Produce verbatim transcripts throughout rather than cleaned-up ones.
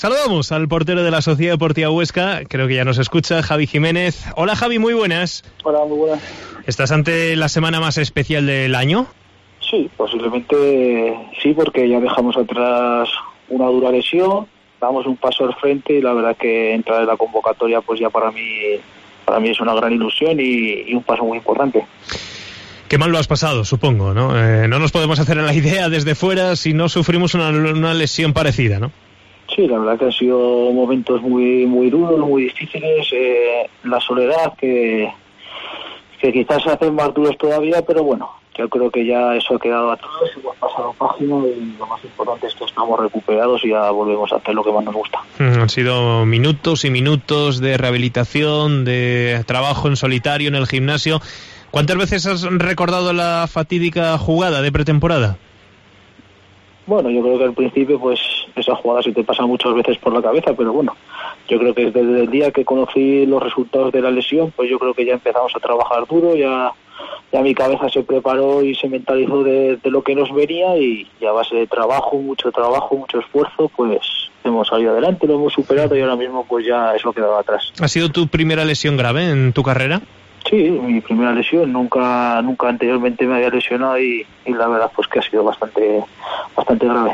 Saludamos al portero de la Sociedad Deportiva Huesca, creo que ya nos escucha, Javi Jiménez. Hola Javi, muy buenas. Hola, muy buenas. ¿Estás ante la semana más especial del año? Sí, posiblemente sí, porque ya dejamos atrás una dura lesión, damos un paso al frente y la verdad que entrar en la convocatoria pues ya para mí para mí es una gran ilusión y, y un paso muy importante. Qué mal lo has pasado, supongo, ¿no? Eh, no nos podemos hacer la idea desde fuera si no sufrimos una, una lesión parecida, ¿no? Sí, la verdad que han sido momentos muy muy duros, muy difíciles, eh, la soledad que, que quizás se hacen más duros todavía, pero bueno, yo creo que ya eso ha quedado atrás, hemos pasado página y lo más importante es que estamos recuperados y ya volvemos a hacer lo que más nos gusta. Mm, han sido minutos y minutos de rehabilitación, de trabajo en solitario en el gimnasio. ¿Cuántas veces has recordado la fatídica jugada de pretemporada? Bueno, yo creo que al principio pues esa jugada se te pasa muchas veces por la cabeza, pero bueno, yo creo que desde el día que conocí los resultados de la lesión, pues yo creo que ya empezamos a trabajar duro, ya, ya mi cabeza se preparó y se mentalizó de, de lo que nos venía y, y a base de trabajo, mucho trabajo, mucho esfuerzo, pues hemos salido adelante, lo hemos superado y ahora mismo pues ya eso ha quedado atrás. ¿Ha sido tu primera lesión grave en tu carrera? Sí, mi primera lesión, nunca nunca anteriormente me había lesionado y, y la verdad pues que ha sido bastante bastante grave.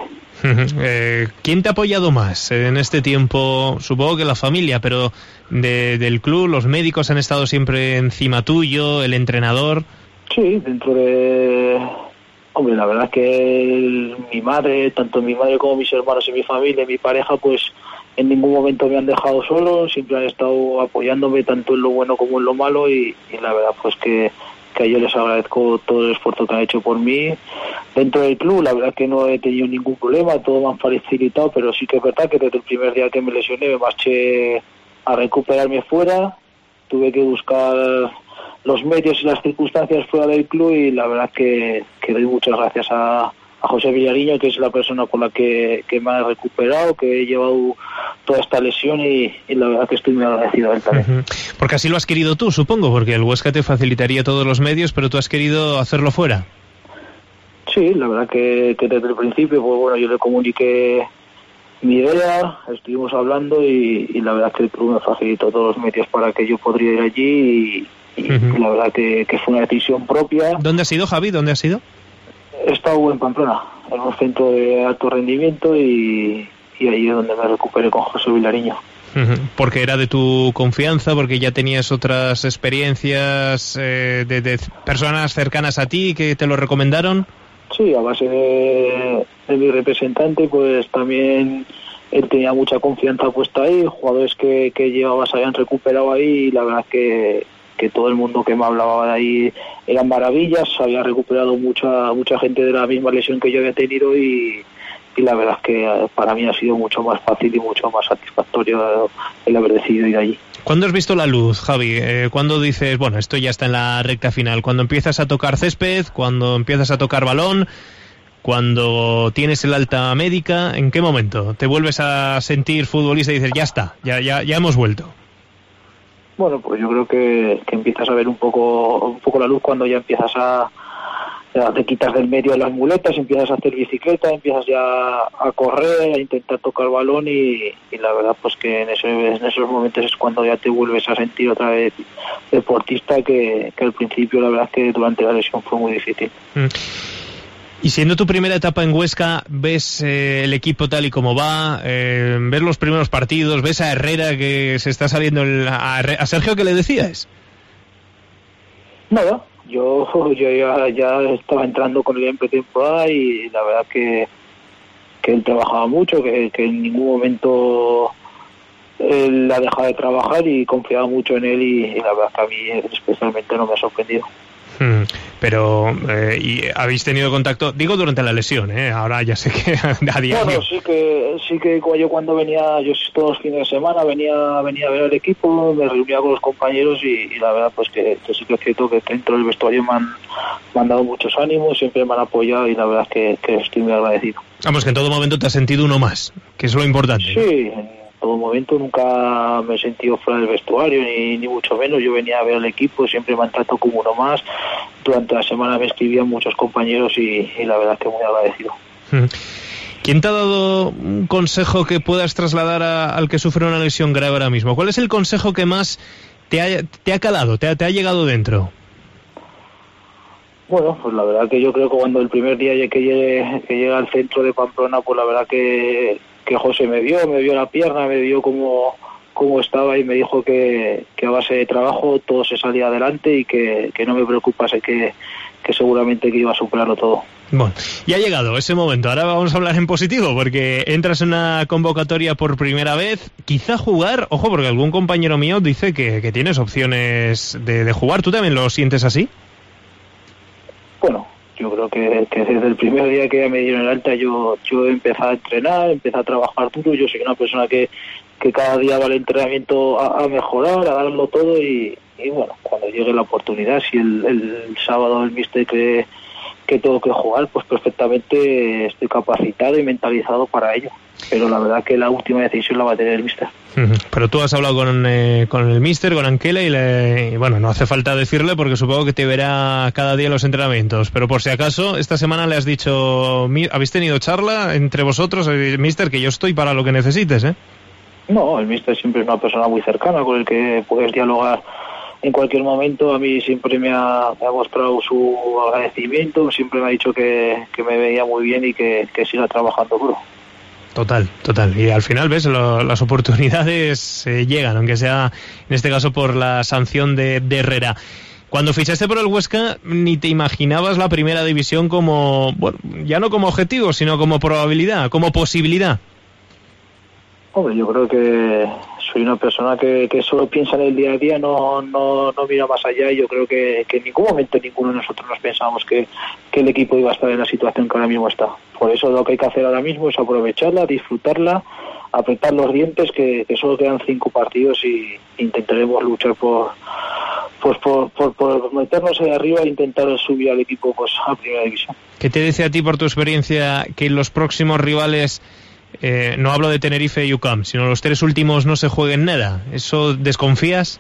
eh, ¿Quién te ha apoyado más en este tiempo? Supongo que la familia, pero de, del club, los médicos han estado siempre encima tuyo, el entrenador. Sí, dentro de... Hombre, la verdad es que el, mi madre, tanto mi madre como mis hermanos y mi familia y mi pareja, pues en ningún momento me han dejado solo, siempre han estado apoyándome tanto en lo bueno como en lo malo y, y la verdad pues que, que a ellos les agradezco todo el esfuerzo que han hecho por mí. Dentro del club la verdad que no he tenido ningún problema, todo me han facilitado, pero sí que es verdad que desde el primer día que me lesioné me marché a recuperarme fuera, tuve que buscar los medios y las circunstancias fuera del club y la verdad que, que doy muchas gracias a, a José Villariño, que es la persona con la que, que me ha recuperado, que he llevado toda esta lesión y, y la verdad que estoy muy agradecido a él también. Uh-huh. Porque así lo has querido tú, supongo, porque el Huesca te facilitaría todos los medios, pero tú has querido hacerlo fuera. Sí, la verdad que, que desde el principio, pues bueno, yo le comuniqué mi idea, estuvimos hablando y, y la verdad que el club me facilitó todos los medios para que yo podría ir allí y, y uh-huh. la verdad que, que fue una decisión propia. ¿Dónde has ido, Javi? ¿Dónde has ido? He estado en Pamplona, en un centro de alto rendimiento y, y ahí es donde me recuperé con José Villariño. Uh-huh. ¿Porque era de tu confianza? ¿Porque ya tenías otras experiencias eh, de, de personas cercanas a ti que te lo recomendaron? Sí, a base de, de mi representante, pues también él tenía mucha confianza puesta ahí, jugadores que, que llevaba se habían recuperado ahí y la verdad que, que todo el mundo que me hablaba de ahí eran maravillas, había recuperado mucha mucha gente de la misma lesión que yo había tenido y, y la verdad es que para mí ha sido mucho más fácil y mucho más satisfactorio el haber decidido ir allí. ¿Cuándo has visto la luz, Javi? Eh, ¿Cuándo dices, bueno, esto ya está en la recta final? ¿Cuando empiezas a tocar césped? ¿Cuando empiezas a tocar balón? ¿Cuando tienes el alta médica? ¿En qué momento te vuelves a sentir futbolista y dices, ya está, ya ya ya hemos vuelto? Bueno, pues yo creo que, que empiezas a ver un poco un poco la luz cuando ya empiezas a, a te quitas del medio de las muletas, empiezas a hacer bicicleta, empiezas ya a correr, a intentar tocar balón y, y la verdad pues que en, ese, en esos momentos es cuando ya te vuelves a sentir otra vez deportista que, que al principio la verdad es que durante la lesión fue muy difícil. Mm. Y siendo tu primera etapa en Huesca, ves eh, el equipo tal y como va, eh, ves los primeros partidos, ves a Herrera que se está saliendo, el, a, a Sergio, ¿qué le decías? Nada, yo, yo ya, ya estaba entrando con él en pretemporada y la verdad que, que él trabajaba mucho, que, que en ningún momento él ha dejado de trabajar y confiaba mucho en él y, y la verdad que a mí especialmente no me ha sorprendido. Hmm, pero eh, y habéis tenido contacto, digo durante la lesión, ¿eh? Ahora ya sé que a diario. Bueno, sí que sí que yo cuando venía, yo todos los fines de semana venía venía a ver al equipo, me reunía con los compañeros y, y la verdad pues que, que sí que es cierto que dentro del vestuario me han, me han dado muchos ánimos, siempre me han apoyado y la verdad es que, que estoy muy agradecido. Vamos, que en todo momento te has sentido uno más, que es lo importante. Sí, en todo momento nunca me he sentido fuera del vestuario ni, ni mucho menos, yo venía a ver al equipo, siempre me han tratado como uno más. Durante la semana me escribían muchos compañeros y, y la verdad es que muy agradecido. ¿Quién te ha dado un consejo que puedas trasladar a, al que sufre una lesión grave ahora mismo? ¿Cuál es el consejo que más te ha, te ha calado, te ha, te ha llegado dentro? Bueno, pues la verdad que yo creo que cuando el primer día que llegue, que llegue al centro de Pamplona, pues la verdad que, que José me vio, me vio la pierna, me vio cómo, cómo estaba y me dijo que, que a base de trabajo todo se salía adelante y que, que no me preocupase, que, que seguramente que iba a superarlo todo. Bueno, ya ha llegado ese momento. Ahora vamos a hablar en positivo, porque entras en una convocatoria por primera vez, quizá jugar, ojo, porque algún compañero mío dice que, que tienes opciones de, de jugar. ¿Tú también lo sientes así? Bueno, yo creo que, que desde el primer día que me dieron el alta yo yo empecé a entrenar, empecé a trabajar duro. Yo soy una persona que, que cada día va al entrenamiento a, a mejorar, a darlo todo y, y bueno, cuando llegue la oportunidad, si el, el sábado el míster cree que tengo que jugar, pues perfectamente estoy capacitado y mentalizado para ello. Pero la verdad que la última decisión la va a tener el míster. Pero tú has hablado con, eh, con el míster, con Anquela, y, le, y bueno, no hace falta decirle porque supongo que te verá cada día en los entrenamientos. Pero por si acaso, esta semana le has dicho, ¿habéis tenido charla entre vosotros, el míster, que yo estoy para lo que necesites, eh? No, el míster siempre es una persona muy cercana con el que puedes dialogar en cualquier momento. A mí siempre me ha, me ha mostrado su agradecimiento, siempre me ha dicho que, que me veía muy bien y que, que siga trabajando duro. Total, total. Y al final, ves, lo, las oportunidades eh, llegan, aunque sea en este caso por la sanción de, de Herrera. Cuando fichaste por el Huesca, ni te imaginabas la primera división como, bueno, ya no como objetivo, sino como probabilidad, como posibilidad. Hombre, yo creo que soy una persona que, que solo piensa en el día a día, no no, no mira más allá, y yo creo que, que en ningún momento ninguno de nosotros nos pensábamos que, que el equipo iba a estar en la situación que ahora mismo está. Por eso lo que hay que hacer ahora mismo es aprovecharla, disfrutarla, apretar los dientes, que, que solo quedan cinco partidos y intentaremos luchar por pues por, por, por meternos ahí arriba e intentar subir al equipo pues a primera división. ¿Qué te dice a ti por tu experiencia que los próximos rivales, eh, no hablo de Tenerife y U C A M, sino los tres últimos, no se jueguen nada? ¿Eso desconfías?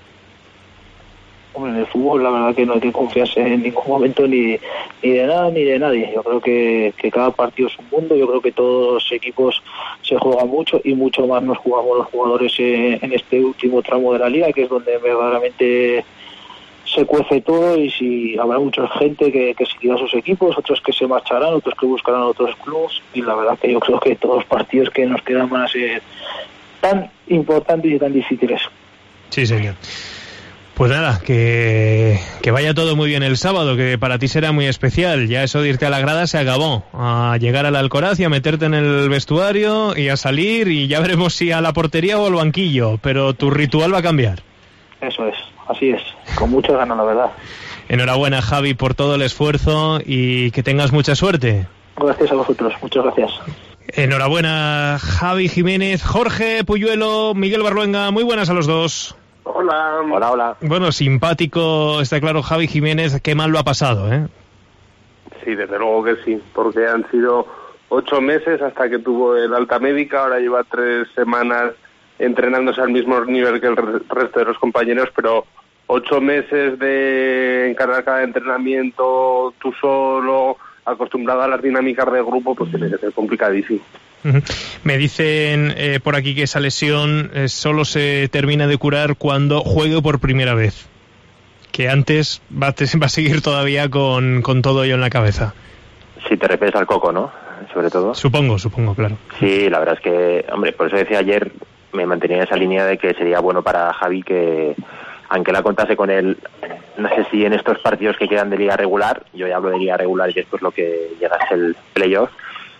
Hombre, en el fútbol la verdad que no hay que confiarse en ningún momento ni, ni de nada ni de nadie. Yo creo que, que cada partido es un mundo. Yo creo que todos los equipos se juegan mucho y mucho más nos jugamos los jugadores en, en este último tramo de la liga, que es donde verdaderamente se cuece todo, y si habrá mucha gente que, que seguirá a sus equipos, otros que se marcharán, otros que buscarán otros clubes, y la verdad que yo creo que todos los partidos que nos quedan van a ser tan importantes y tan difíciles. Sí, señor. Pues nada, que, que vaya todo muy bien el sábado, que para ti será muy especial. Ya eso de irte a la grada se acabó. A llegar a la Alcoraz y a meterte en el vestuario y a salir, y ya veremos si a la portería o al banquillo, pero tu ritual va a cambiar. Eso es, así es, con muchas ganas, la verdad. Enhorabuena, Javi, por todo el esfuerzo y que tengas mucha suerte. Gracias a vosotros, muchas gracias. Enhorabuena, Javi Jiménez, Jorge Puyuelo, Miguel Barluenga, muy buenas a los dos. Hola. Hola, hola. Bueno, simpático, está claro, Javi Jiménez, qué mal lo ha pasado, ¿eh? Sí, desde luego que sí, porque han sido ocho meses hasta que tuvo el alta médica, ahora lleva tres semanas entrenándose al mismo nivel que el resto de los compañeros, pero ocho meses de encargar cada entrenamiento tú solo, acostumbrado a las dinámicas del grupo, pues tiene que ser complicadísimo. Uh-huh. Me dicen eh, por aquí que esa lesión eh, solo se termina de curar cuando juegue por primera vez, que antes va a, te, va a seguir todavía con, con todo ello en la cabeza. Si te refieres al Coco, ¿no? Sobre todo. Supongo, supongo, claro. Sí, la verdad es que, hombre, por eso decía ayer, me mantenía en esa línea de que sería bueno para Javi que Anquela contase con él, no sé si en estos partidos que quedan de liga regular, yo ya hablo de liga regular y después lo que llega es el playoff,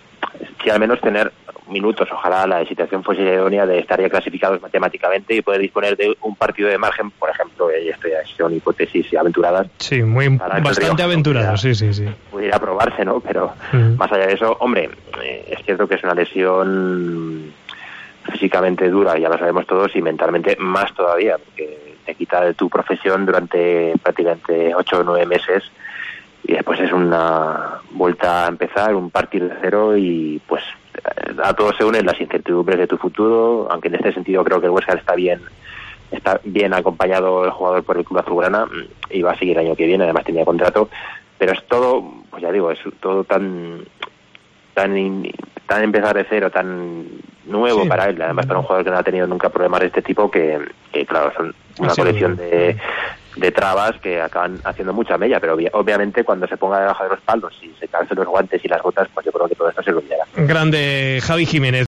si al menos tener minutos, ojalá la situación fuese idónea de estar ya clasificados matemáticamente y poder disponer de un partido de margen, por ejemplo, y esto ya son hipótesis aventuradas. Sí, muy bastante aventuradas, sí, sí, sí. Pudiera probarse, ¿no? Pero uh-huh. Más allá de eso, hombre, eh, es cierto que es una lesión físicamente dura, ya lo sabemos todos, y mentalmente más todavía, porque te quita de tu profesión durante prácticamente ocho o nueve meses y después es una vuelta a empezar, un partir de cero, y pues a todos se unen las incertidumbres de tu futuro, aunque en este sentido creo que el Huesca está bien está bien acompañado el jugador por el Club Azulgrana y va a seguir el año que viene, además tenía contrato, pero es todo, pues ya digo, es todo tan tan in, tan empezar de cero, tan nuevo sí. para él, además para un jugador que no ha tenido nunca problemas de este tipo, que, que claro, son una Así colección de, de trabas que acaban haciendo mucha mella, pero obvia, obviamente cuando se ponga debajo de los palos y se calcen los guantes y las botas, pues yo creo que todo esto se olvidará. Grande Javi Jiménez.